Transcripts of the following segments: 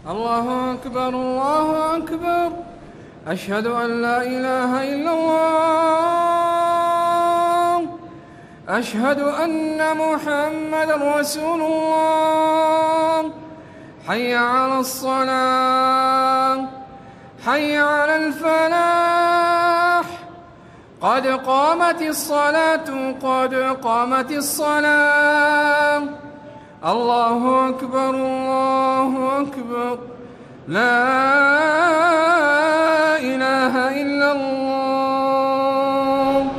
الله أكبر الله أكبر. أشهد أن لا إله إلا الله. أشهد أن محمدًا رسول الله. حي على الصلاة، حي على الفلاح. قد قامت الصلاة، قد قامت الصلاة. الله أكبر الله أكبر. لا إله إلا الله.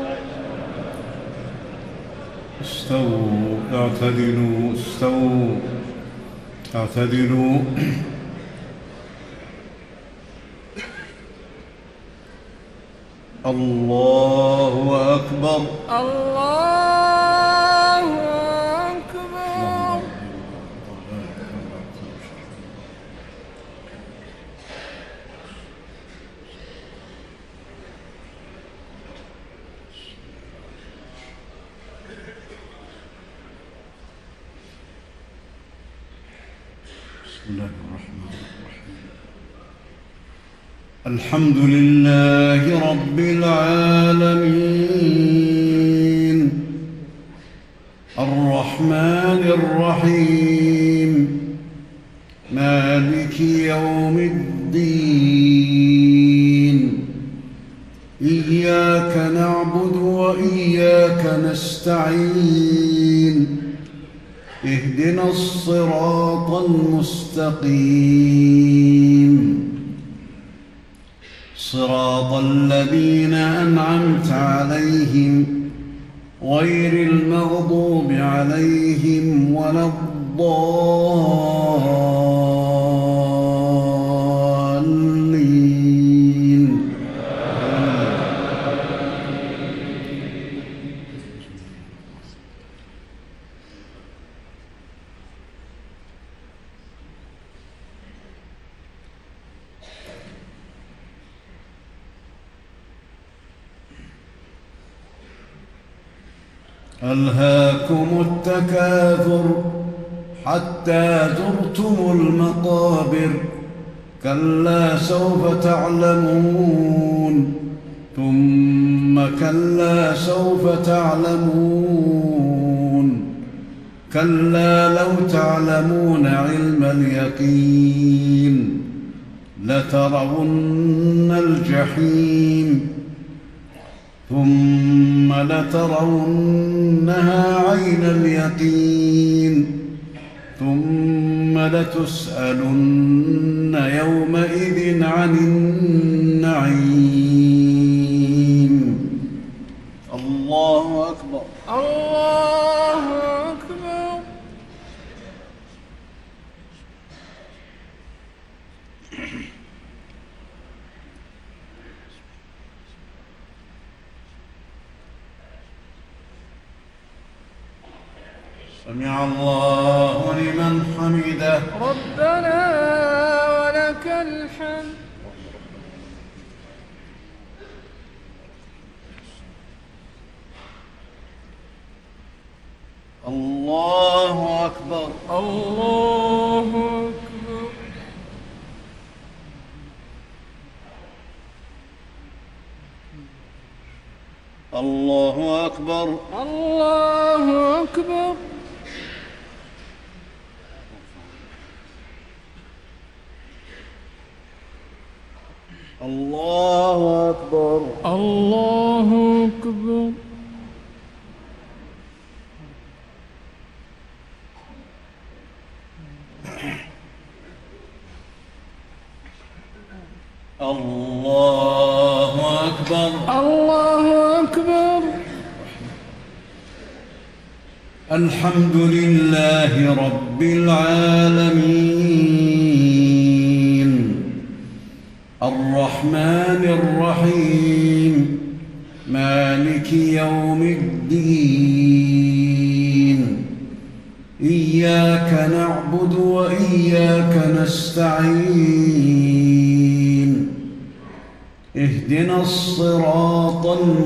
استووا اعتدلوا، استووا اعتدلوا. الله أكبر الله أكبر. بسم الله الرحمن الرحيم. الحمد لله رب العالمين، الرحمن الرحيم، مالك يوم الدين. إياك نعبد وإياك نستعين. اهدنا الصراط المستقيم، صراط الذين أنعمت عليهم غير المغضوب عليهم ولا الضالين. ألهاكم التكاثر حتى زرتم المقابر. كلا سوف تعلمون، ثم كلا سوف تعلمون. كلا لو تعلمون علم اليقين لترون الجحيم، ثم لترونها عين اليقين، ثم لتسألن يومئذ عن النعيم. الله أكبر الله أكبر. سمع الله لمن حمده. ربنا ولك الحمد. الله أكبر الله أكبر. الله أكبر الله أكبر. الله أكبر الله أكبر. الله أكبر الله أكبر. الحمد لله رب العالمين، الرحمن الرحيم، مالك يوم الدين. إياك نعبد وإياك نستعين. اهدنا الصراط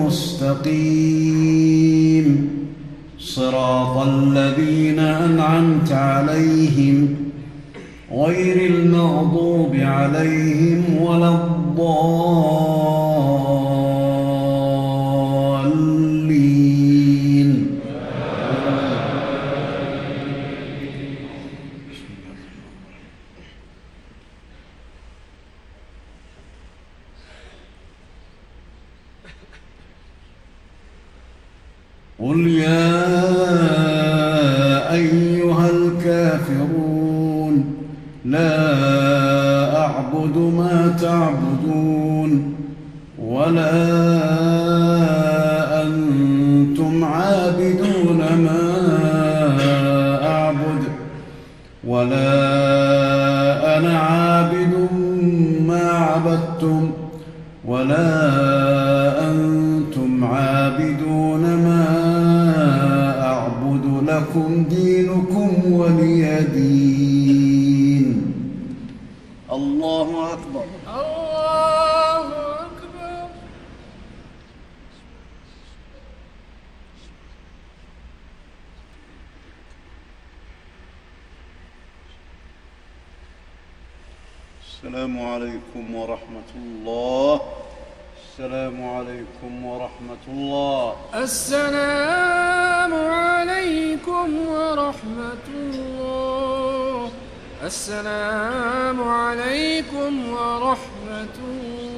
المستقيم، صراط الذين أنعمت عليهم غير المغضوب عليهم ولا الضالين. قل يا أيها الكافرون لا أعبد ما تعبدون ولا أنتم عابدون ما أعبد ولا أنا عابد ما عبدتم ولا أنتم عابدون ما أعبد لكم دينكم ولي دين. الله أكبر. الله أكبر. السلام عليكم ورحمة الله. السلام عليكم ورحمة الله. السلام عليكم ورحمة الله. السلام عليكم ورحمة الله.